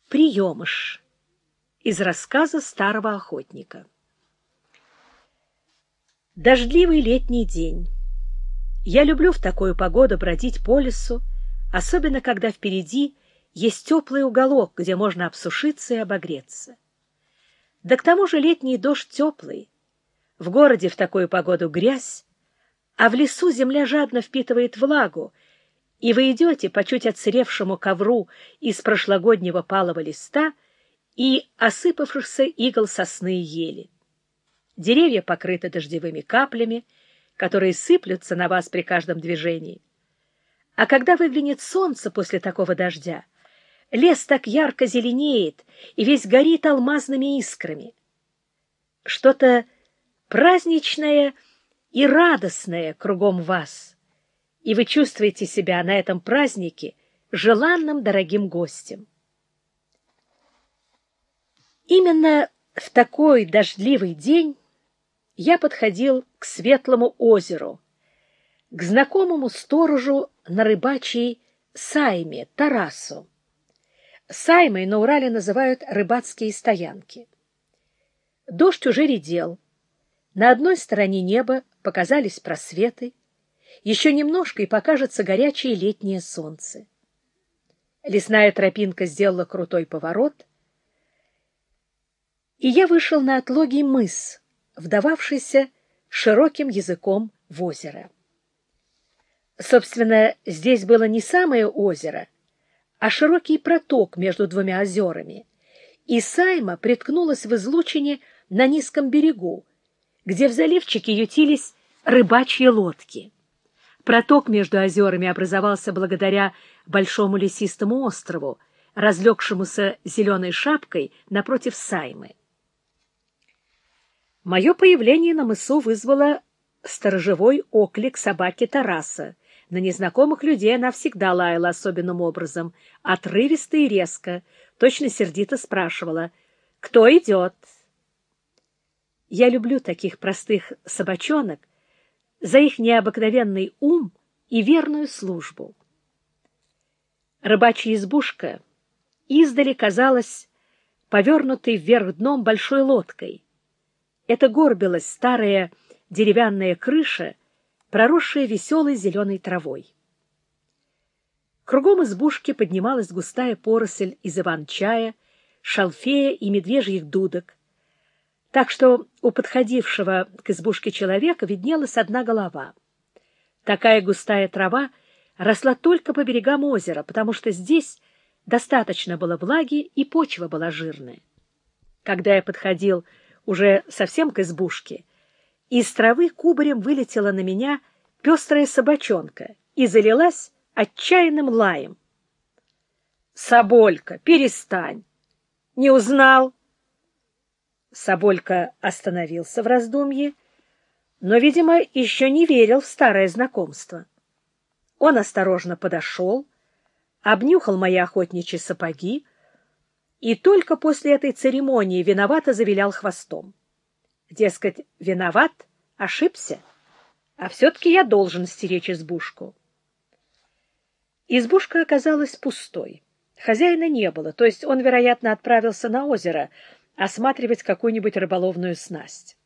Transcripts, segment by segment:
Приемыш. Из рассказа старого охотника. Дождливый летний день. Я люблю в такую погоду бродить по лесу, особенно когда впереди есть теплый уголок, где можно обсушиться и обогреться. Да к тому же летний дождь теплый. В городе в такую погоду грязь, а в лесу земля жадно впитывает влагу, и вы идете по чуть отсыревшему ковру из прошлогоднего палого листа и осыпавшихся игл сосны и ели. Деревья покрыты дождевыми каплями, которые сыплются на вас при каждом движении. А когда выглянет солнце после такого дождя, лес так ярко зеленеет и весь горит алмазными искрами. Что-то праздничное и радостное кругом вас, и вы чувствуете себя на этом празднике желанным дорогим гостем. Именно в такой дождливый день я подходил к Светлому озеру, к знакомому сторожу на рыбачьей сайме Тарасу. Саймой на Урале называют рыбацкие стоянки. Дождь уже редел. На одной стороне неба показались просветы. Еще немножко, и покажется горячее летнее солнце. Лесная тропинка сделала крутой поворот, и я вышел на отлогий мыс, вдававшийся широким языком в озеро. Собственно, здесь было не самое озеро, а широкий проток между двумя озерами, и сайма приткнулась в излучине на низком берегу, где в заливчике ютились рыбачьи лодки. Проток между озерами образовался благодаря большому лесистому острову, разлегшемуся зеленой шапкой напротив саймы. Мое появление на мысу вызвало сторожевой оклик собаки Тараса. На незнакомых людей она всегда лаяла особенным образом, отрывисто и резко, точно сердито спрашивала: «Кто идет?» Я люблю таких простых собачонок за их необыкновенный ум и верную службу. Рыбачья избушка издали казалась повернутой вверх дном большой лодкой. Это горбилась старая деревянная крыша, проросшая веселой зеленой травой. Кругом избушки поднималась густая поросль из иван-чая, шалфея и медвежьих дудок, так что у подходившего к избушке человека виднелась одна голова. Такая густая трава росла только по берегам озера, потому что здесь достаточно было влаги и почва была жирная. Когда я подходил уже совсем к избушке, из травы кубарем вылетела на меня пестрая собачонка и залилась отчаянным лаем. «Соболька, перестань! Не узнал?» Соболька остановился в раздумье, но, видимо, еще не верил в старое знакомство. Он осторожно подошел, обнюхал мои охотничьи сапоги и только после этой церемонии виновато завилял хвостом. Дескать, виноват, ошибся, а все-таки я должен стеречь избушку. Избушка оказалась пустой. Хозяина не было, то есть он, вероятно, отправился на озеро осматривать какую-нибудь рыболовную снасть.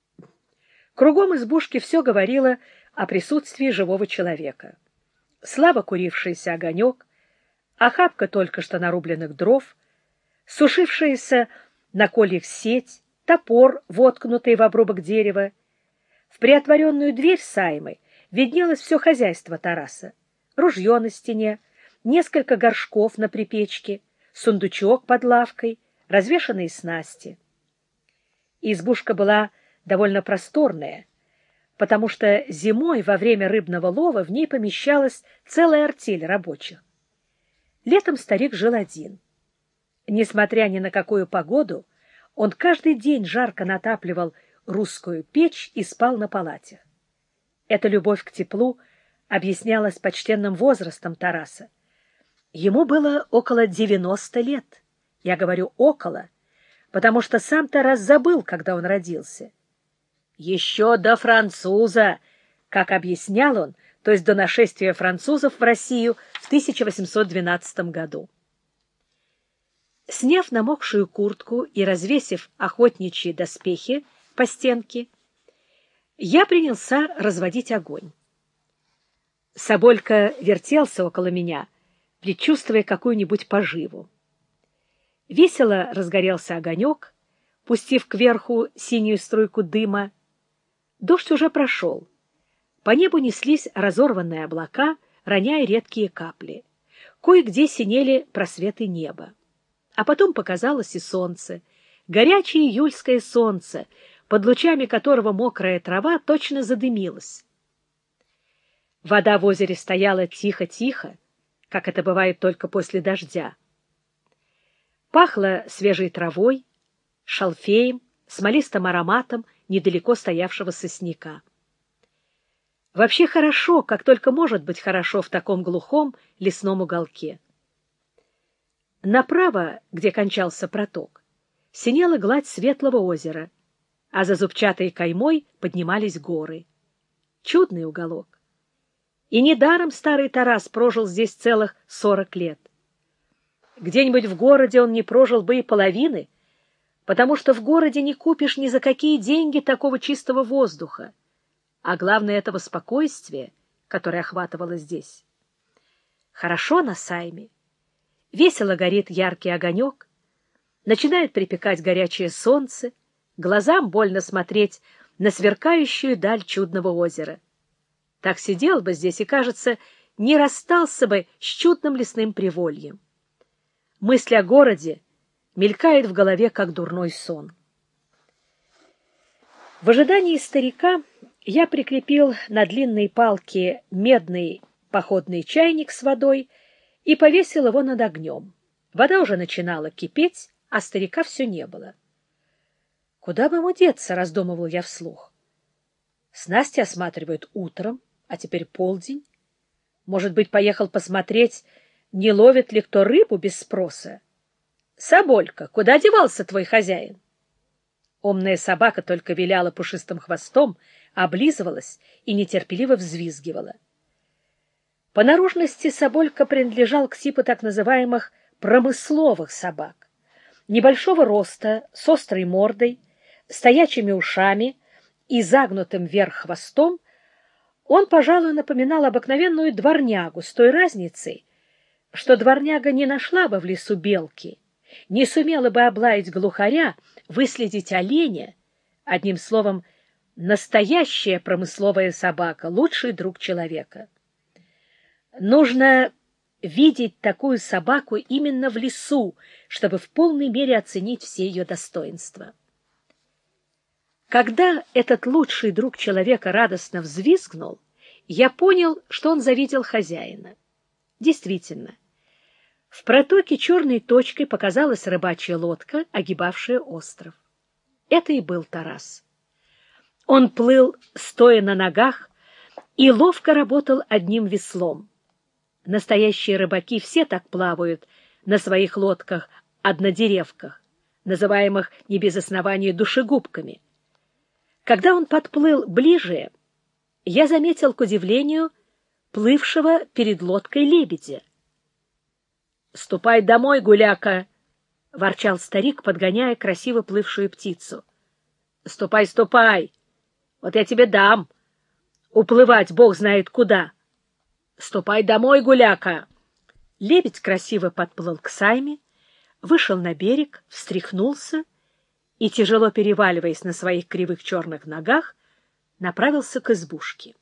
Кругом избушки все говорило о присутствии живого человека. Слабо курившийся огонек, охапка только что нарубленных дров, сушившаяся на кольях сеть, топор, воткнутый в обрубок дерева. В приотворенную дверь саймы виднелось все хозяйство Тараса. Ружье на стене, несколько горшков на припечке, сундучок под лавкой, развешанные снасти. Избушка была довольно просторная, потому что зимой во время рыбного лова в ней помещалась целая артель рабочих. Летом старик жил один. Несмотря ни на какую погоду, он каждый день жарко натапливал русскую печь и спал на палатях. Эта любовь к теплу объяснялась почтенным возрастом Тараса. Ему было около 90 лет. Я говорю «около», потому что сам Тарас забыл, когда он родился. Еще до француза, как объяснял он, то есть до нашествия французов в Россию в 1812 году. С Сняв намокшую куртку и развесив охотничьи доспехи по стенке, я принялся разводить огонь. Соболька вертелся около меня, предчувствуя какую-нибудь поживу. Весело разгорелся огонек, пустив кверху синюю струйку дыма. Дождь уже прошел. По небу неслись разорванные облака, роняя редкие капли. Кое-где синели просветы неба. А потом показалось и солнце, горячее июльское солнце, под лучами которого мокрая трава точно задымилась. Вода в озере стояла тихо-тихо, как это бывает только после дождя. Пахло свежей травой, шалфеем, смолистым ароматом недалеко стоявшего сосняка. Вообще хорошо, как только может быть хорошо в таком глухом лесном уголке. Направо, где кончался проток, синела гладь светлого озера, а за зубчатой каймой поднимались горы. Чудный уголок. И недаром старый Тарас прожил здесь целых 40 лет. Где-нибудь в городе он не прожил бы и половины, потому что в городе не купишь ни за какие деньги такого чистого воздуха, а главное этого спокойствия, которое охватывало здесь. Хорошо на Сайме. Весело горит яркий огонек, начинает припекать горячее солнце, глазам больно смотреть на сверкающую даль чудного озера. Так сидел бы здесь и, кажется, не расстался бы с чудным лесным привольем. Мысль о городе мелькает в голове, как дурной сон. В ожидании старика я прикрепил на длинной палке медный походный чайник с водой и повесил его над огнем. Вода уже начинала кипеть, а старика все не было. Куда бы ему деться, раздумывал я вслух. Снасти осматривают утром, а теперь полдень. Может быть, поехал посмотреть, не ловит ли кто рыбу без спроса. Соболька, куда девался твой хозяин? Умная собака только виляла пушистым хвостом, облизывалась и нетерпеливо взвизгивала. По наружности Соболька принадлежал к типу так называемых промысловых собак. Небольшого роста, с острой мордой, стоячими ушами и загнутым вверх хвостом, он, пожалуй, напоминал обыкновенную дворнягу с той разницей, что дворняга не нашла бы в лесу белки, не сумела бы облаять глухаря, выследить оленя, одним словом, настоящая промысловая собака, лучший друг человека. Нужно видеть такую собаку именно в лесу, чтобы в полной мере оценить все ее достоинства. Когда этот лучший друг человека радостно взвизгнул, я понял, что он завидел хозяина. Действительно, в протоке черной точкой показалась рыбачья лодка, огибавшая остров. Это и был Тарас. Он плыл, стоя на ногах, и ловко работал одним веслом. Настоящие рыбаки все так плавают на своих лодках-однодеревках, называемых не без основания душегубками. Когда он подплыл ближе, я заметил, к удивлению, плывшего перед лодкой лебедя. — Ступай домой, гуляка! — ворчал старик, подгоняя красиво плывшую птицу. — Ступай, ступай! Вот я тебе дам! Уплывать бог знает куда! Ступай домой, гуляка! Лебедь красиво подплыл к Сайме, вышел на берег, встряхнулся и, тяжело переваливаясь на своих кривых черных ногах, направился к избушке.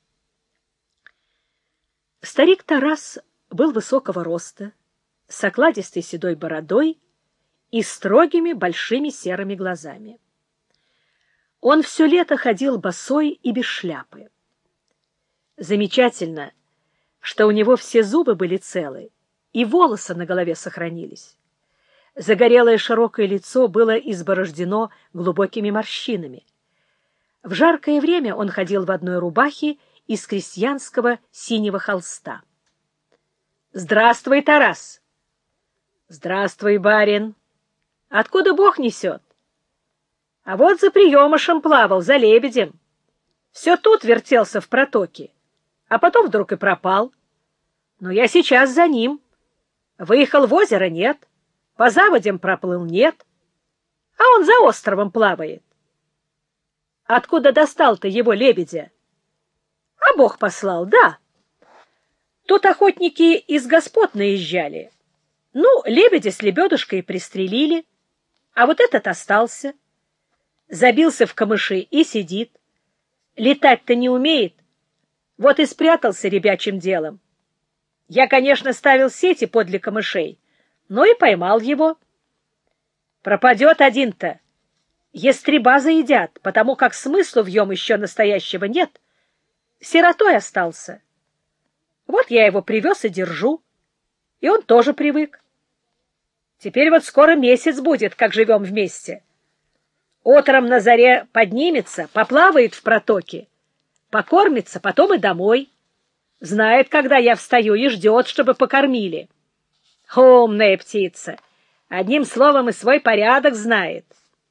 Старик Тарас был высокого роста, с окладистой седой бородой и строгими большими серыми глазами. Он все лето ходил босой и без шляпы. Замечательно, что у него все зубы были целы, и волосы на голове сохранились. Загорелое широкое лицо было изборождено глубокими морщинами. В жаркое время он ходил в одной рубахе из крестьянского синего холста. — Здравствуй, Тарас! — Здравствуй, барин! Откуда Бог несет? — А вот за приемышем плавал, за лебедем. Все тут вертелся в протоке, а потом вдруг и пропал. Но я сейчас за ним. Выехал в озеро — нет. По заводям проплыл — нет, а он за островом плавает. Откуда достал ты его, лебедя? А Бог послал, да. Тут охотники из господ наезжали. Ну, лебедя с лебедушкой пристрелили, а вот этот остался. Забился в камыши и сидит. Летать-то не умеет. Вот и спрятался ребячим делом. Я, конечно, ставил сети подле камышей, но и поймал его. Пропадет один-то. Ястреба заедят, потому как смысла в нем еще настоящего нет. Сиротой остался. Вот я его привез и держу. И он тоже привык. Теперь вот скоро месяц будет, как живем вместе. Утром на заре поднимется, поплавает в протоке, покормится, потом и домой. Знает, когда я встаю, и ждет, чтобы покормили. Умная птица. Одним словом, и свой порядок знает.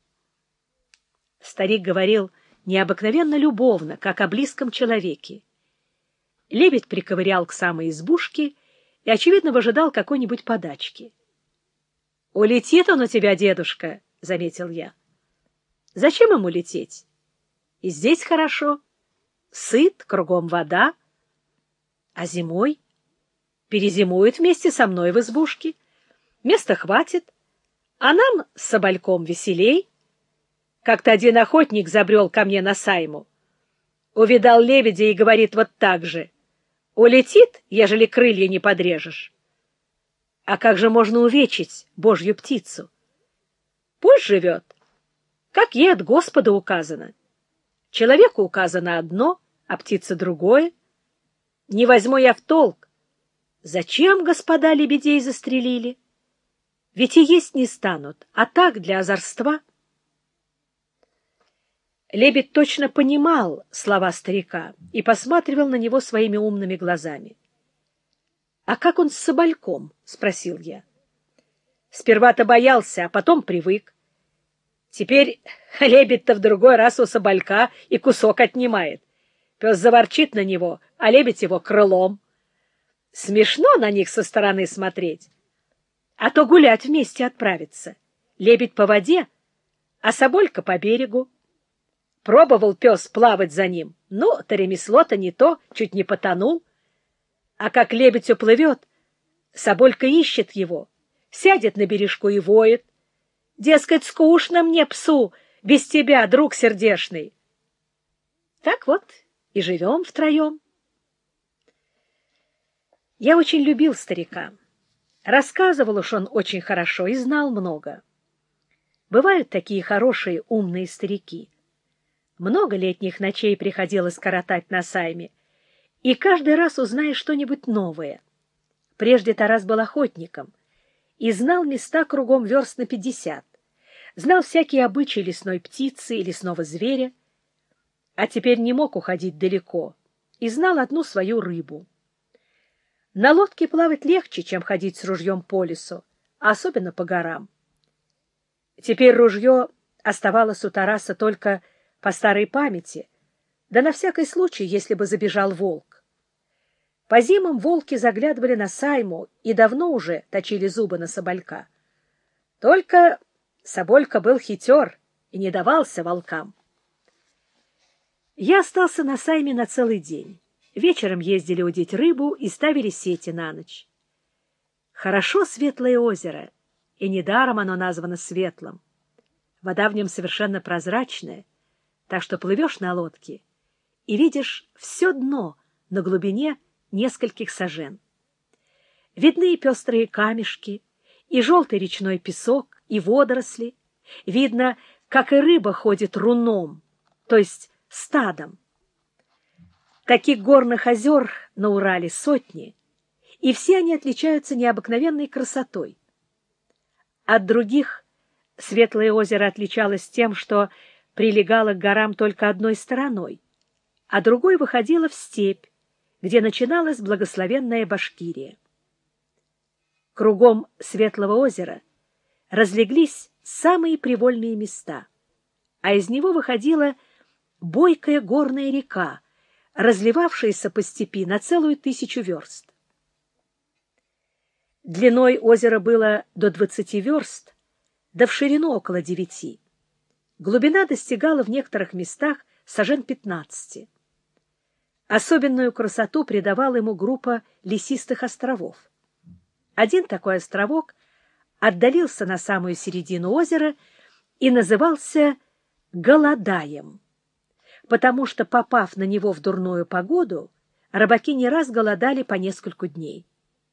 Старик говорил необыкновенно любовно, как о близком человеке. Лебедь приковырял к самой избушке и, очевидно, выжидал какой-нибудь подачки. — Улетит он у тебя, дедушка, — заметил я. — Зачем ему лететь? И здесь хорошо. Сыт, кругом вода. А зимой? Перезимует вместе со мной в избушке. Места хватит, а нам с Собольком веселей. Как-то один охотник забрел ко мне на сайму. Увидал лебедя и говорит вот так же: улетит, ежели крылья не подрежешь. А как же можно увечить Божью птицу? Пусть живет, как ей от Господа указано. Человеку указано одно, а птице другое. Не возьму я в толк, зачем господа лебедей застрелили? Ведь и есть не станут, а так, для озорства. Лебедь точно понимал слова старика и посматривал на него своими умными глазами. — А как он с Собольком? — спросил я. Сперва-то боялся, а потом привык. Теперь лебедь-то в другой раз у Соболька и кусок отнимает. Пес заворчит на него, а лебедь его крылом. Смешно на них со стороны смотреть. А то гулять вместе отправиться. Лебедь по воде, а Соболька по берегу. Пробовал пес плавать за ним, но то ремесло-то не то, чуть не потонул. А как лебедь уплывет, Соболька ищет его, сядет на бережку и воет. Дескать, скучно мне, псу, без тебя, друг сердешный. Так вот и живем втроем. Я очень любил старика. Рассказывал уж он очень хорошо и знал много. Бывают такие хорошие, умные старики. Много летних ночей приходилось коротать на сайме, и каждый раз узнаешь что-нибудь новое. Прежде Тарас был охотником и знал места кругом верст на 50, знал всякие обычаи лесной птицы и лесного зверя, а теперь не мог уходить далеко и знал одну свою рыбу. На лодке плавать легче, чем ходить с ружьем по лесу, а особенно по горам. Теперь ружье оставалось у Тараса только по старой памяти, да на всякий случай, если бы забежал волк. По зимам волки заглядывали на сайму и давно уже точили зубы на Соболька. Только Соболька был хитер и не давался волкам. Я остался на сайме на целый день. Вечером ездили удить рыбу и ставили сети на ночь. Хорошо светлое озеро, и недаром оно названо светлым. Вода в нем совершенно прозрачная, так что плывешь на лодке и видишь все дно на глубине нескольких сажен. Видны и пестрые камешки, и желтый речной песок, и водоросли. Видно, как и рыба ходит руном, то есть стадом. Таких горных озер на Урале сотни, и все они отличаются необыкновенной красотой. От других Светлое озеро отличалось тем, что прилегало к горам только одной стороной, а другой выходило в степь, где начиналась благословенная Башкирия. Кругом Светлого озера разлеглись самые привольные места, а из него выходила бойкая горная река, разливавшаяся по степи на целую 1000 верст. Длиной озера было до 20 верст, да в ширину около 9. Глубина достигала в некоторых местах сажен 15. Особенную красоту придавала ему группа лесистых островов. Один такой островок отдалился на самую середину озера и назывался Голодаем, потому что, попав на него в дурную погоду, рыбаки не раз голодали по нескольку дней.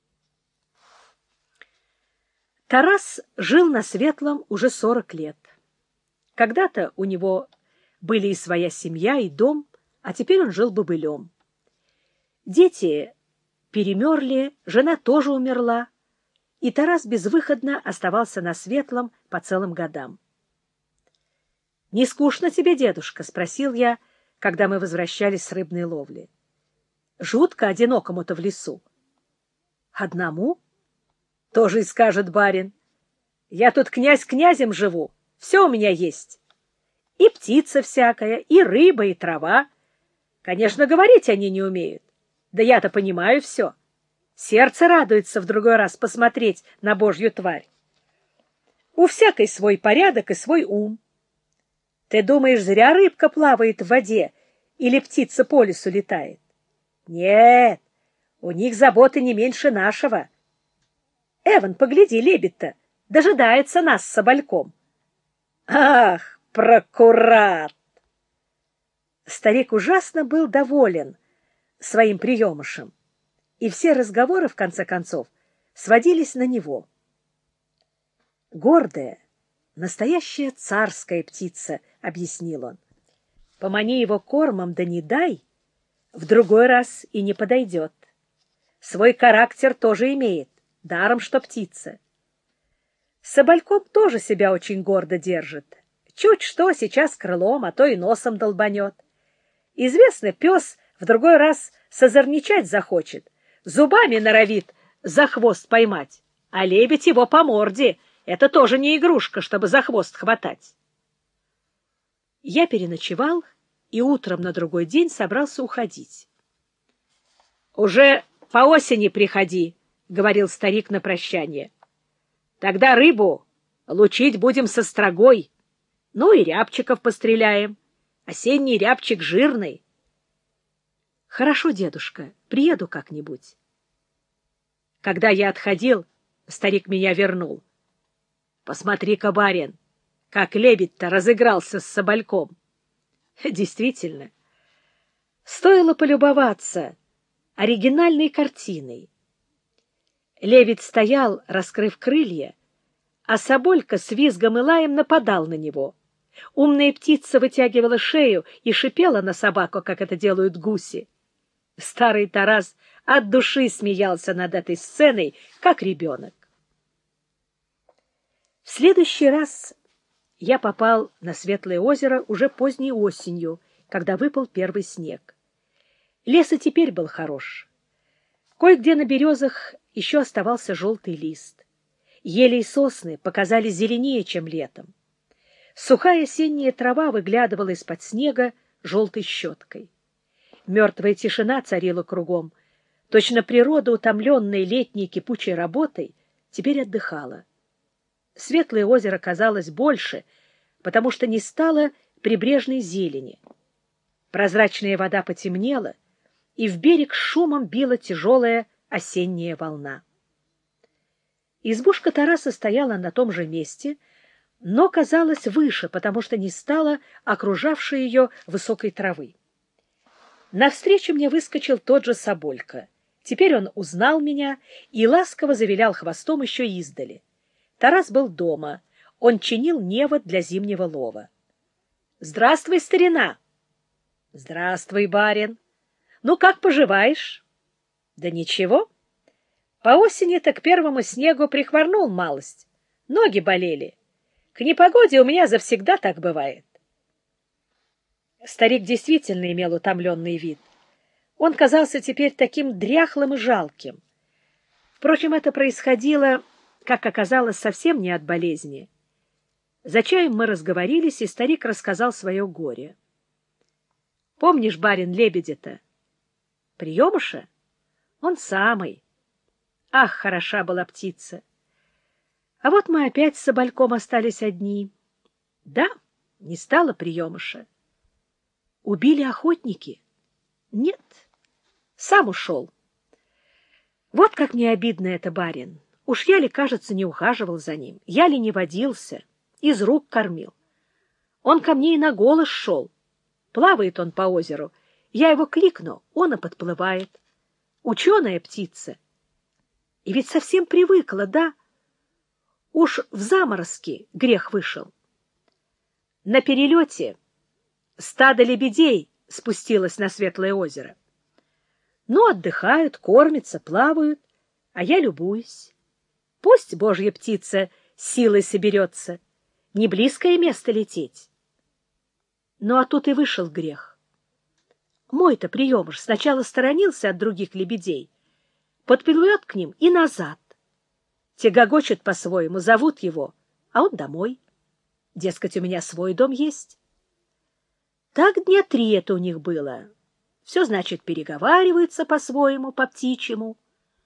Тарас жил на Светлом уже 40 лет. Когда-то у него были и своя семья, и дом, а теперь он жил бобылем. Дети перемерли, жена тоже умерла, и Тарас безвыходно оставался на Светлом по целым годам. — Не скучно тебе, дедушка? — спросил я, когда мы возвращались с рыбной ловли. — Жутко одинокому-то в лесу. — Одному? — Тоже и скажет барин. Я тут князь князем живу, все у меня есть. И птица всякая, и рыба, и трава. Конечно, говорить они не умеют. Да я-то понимаю все. Сердце радуется в другой раз посмотреть на божью тварь. У всякой свой порядок и свой ум. Ты думаешь, зря рыбка плавает в воде или птица по лесу летает? Нет, у них заботы не меньше нашего. Эван, погляди, лебедь-то дожидается нас с собольком. Ах, прокурат! Старик ужасно был доволен своим приемышем, и все разговоры, в конце концов, сводились на него. Гордая, настоящая царская птица, — объяснил он. Помани его кормом, да не дай, в другой раз и не подойдет. Свой характер тоже имеет, даром что птица. С собольком тоже себя очень гордо держит. Чуть что, сейчас крылом, а то и носом долбанет. Известно, пес в другой раз созорничать захочет, зубами норовит за хвост поймать, а лебедь его по морде. Это тоже не игрушка, чтобы за хвост хватать. Я переночевал и утром на другой день собрался уходить. — Уже по осени приходи, — говорил старик на прощание. — Тогда рыбу лучить будем со строгой, ну и рябчиков постреляем. Осенний рябчик жирный. — Хорошо, дедушка, приеду как-нибудь. Когда я отходил, старик меня вернул. — Посмотри-ка, барин, как лебедь-то разыгрался с собольком. Действительно, стоило полюбоваться оригинальной картиной. Лебедь стоял, раскрыв крылья, а соболька с визгом и лаем нападал на него. Умная птица вытягивала шею и шипела на собаку, как это делают гуси. Старый Тарас от души смеялся над этой сценой, как ребенок. В следующий раз я попал на Светлое озеро уже поздней осенью, когда выпал первый снег. Лес и теперь был хорош. Кое-где на березах еще оставался желтый лист. Ели и сосны показались зеленее, чем летом. Сухая осенняя трава выглядывала из-под снега желтой щеткой. Мертвая тишина царила кругом. Точно природа, утомленная летней кипучей работой, теперь отдыхала. Светлое озеро казалось больше, потому что не стало прибрежной зелени. Прозрачная вода потемнела, и в берег шумом била тяжелая осенняя волна. Избушка Тараса стояла на том же месте, но казалась выше, потому что не стало окружавшей ее высокой травы. Навстречу мне выскочил тот же соболька. Теперь он узнал меня и ласково завилял хвостом еще издали. Тарас был дома. Он чинил невод для зимнего лова. — Здравствуй, старина! — Здравствуй, барин! Ну, как поживаешь? — Да ничего. По осени-то к первому снегу прихворнул малость. Ноги болели. К непогоде у меня завсегда так бывает. Старик действительно имел утомленный вид. Он казался теперь таким дряхлым и жалким. Впрочем, это происходило, как оказалось, совсем не от болезни. За чаем мы разговорились, и старик рассказал свое горе. — Помнишь, барин, лебедя-то? — Приемыша? Он самый. Ах, хороша была птица! А вот мы опять с Собольком остались одни. Да, не стало приемыша. Убили охотники? Нет, сам ушел. Вот как мне обидно это, барин. Уж я ли, кажется, не ухаживал за ним, я ли не водился, из рук кормил. Он ко мне и на голос шел. Плавает он по озеру. Я его кликну, он и подплывает. Ученая птица. И ведь совсем привыкла, да? Уж в заморозке грех вышел. На перелете стадо лебедей спустилось на светлое озеро. Ну, отдыхают, кормятся, плавают, а я любуюсь. Пусть божья птица силой соберется, не близкое место лететь. Ну, а тут и вышел грех. Мой-то приемыш сначала сторонился от других лебедей, подплывет к ним и назад. Те гогочут по-своему, зовут его, а он домой. Дескать, у меня свой дом есть. Так дня 3 это у них было. Все, значит, переговариваются по-своему, по-птичьему.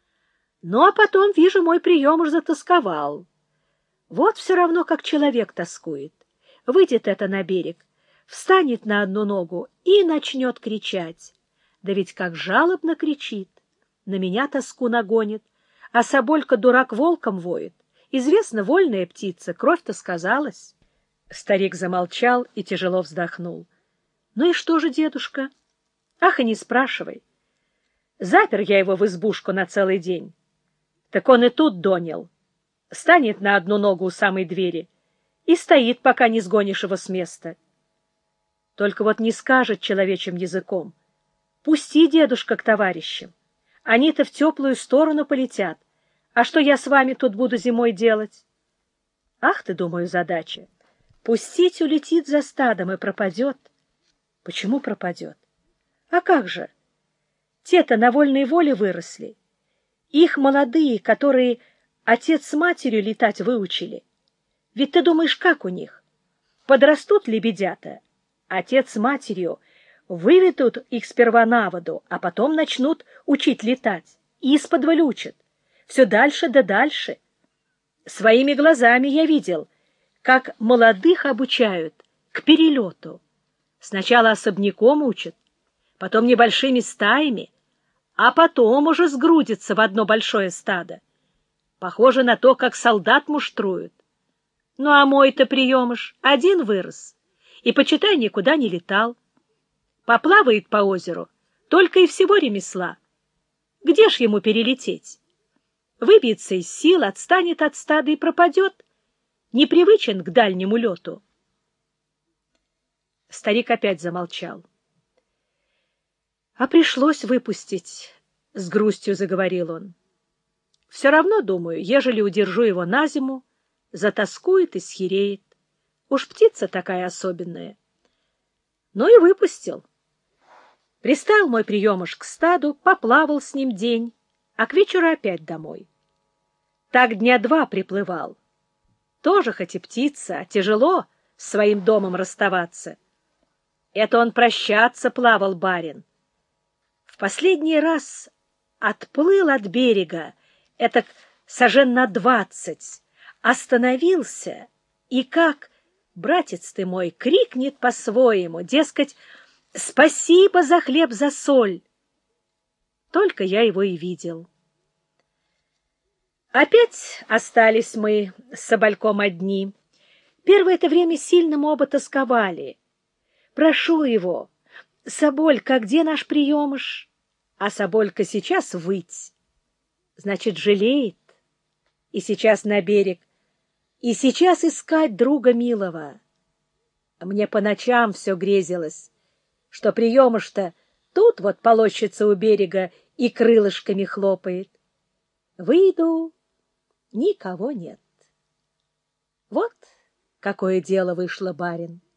Ну, а потом, вижу, мой приемыш затосковал. Вот все равно, как человек тоскует. Выйдет это на берег, встанет на одну ногу и начнет кричать. Да ведь как жалобно кричит. На меня тоску нагонит, а соболька дурак волком воет. Известно, вольная птица, кровь-то сказалась. Старик замолчал и тяжело вздохнул. Ну и что же, дедушка? Ах, и не спрашивай. Запер я его в избушку на целый день. Так он и тут донял. Станет на одну ногу у самой двери и стоит, пока не сгонишь его с места. Только вот не скажет человечьим языком. Пусти, дедушка, к товарищам. Они-то в теплую сторону полетят. А что я с вами тут буду зимой делать? Ах ты, думаю, задача. Пустить улетит за стадом и пропадет. Почему пропадет? А как же? Те-то на вольной воле выросли. Их молодые, которые отец с матерью летать выучили. Ведь ты думаешь, как у них? Подрастут лебедята, отец с матерью выведут их сперва на воду, а потом начнут учить летать. Исподволь учат. Все дальше да дальше. Своими глазами я видел, как молодых обучают к перелету. Сначала особняком учат, потом небольшими стаями, а потом уже сгрудятся в одно большое стадо. Похоже на то, как солдат муштруют. Ну, а мой-то приемыш один вырос, и, почитай, никуда не летал. Поплавает по озеру, только и всего ремесла. Где ж ему перелететь? Выбьется из сил, отстанет от стада и пропадет. Непривычен к дальнему лету. Старик опять замолчал. — А пришлось выпустить, — с грустью заговорил он. — Все равно, думаю, ежели удержу его на зиму, затоскует и схереет. Уж птица такая особенная. Ну и выпустил. Пристал мой приемыш к стаду, поплавал с ним день, а к вечеру опять домой. Так дня 2 приплывал. Тоже хоть и птица, а тяжело с своим домом расставаться. Это он прощаться плавал, барин. В последний раз отплыл от берега, этак сажен на 20, остановился и как, братец ты мой, крикнет по-своему, дескать, «Спасибо за хлеб, за соль!» Только я его и видел. Опять остались мы с Собольком одни. Первое это время сильно мы оба тосковали. Прошу его: «Соболька, где наш приемыш?» А Соболька сейчас выть. Значит, жалеет. И сейчас на берег. И сейчас искать друга милого. Мне по ночам все грезилось, что приемыш-то тут вот полощется у берега и крылышками хлопает. Выйду, никого нет. Вот какое дело вышло, барин.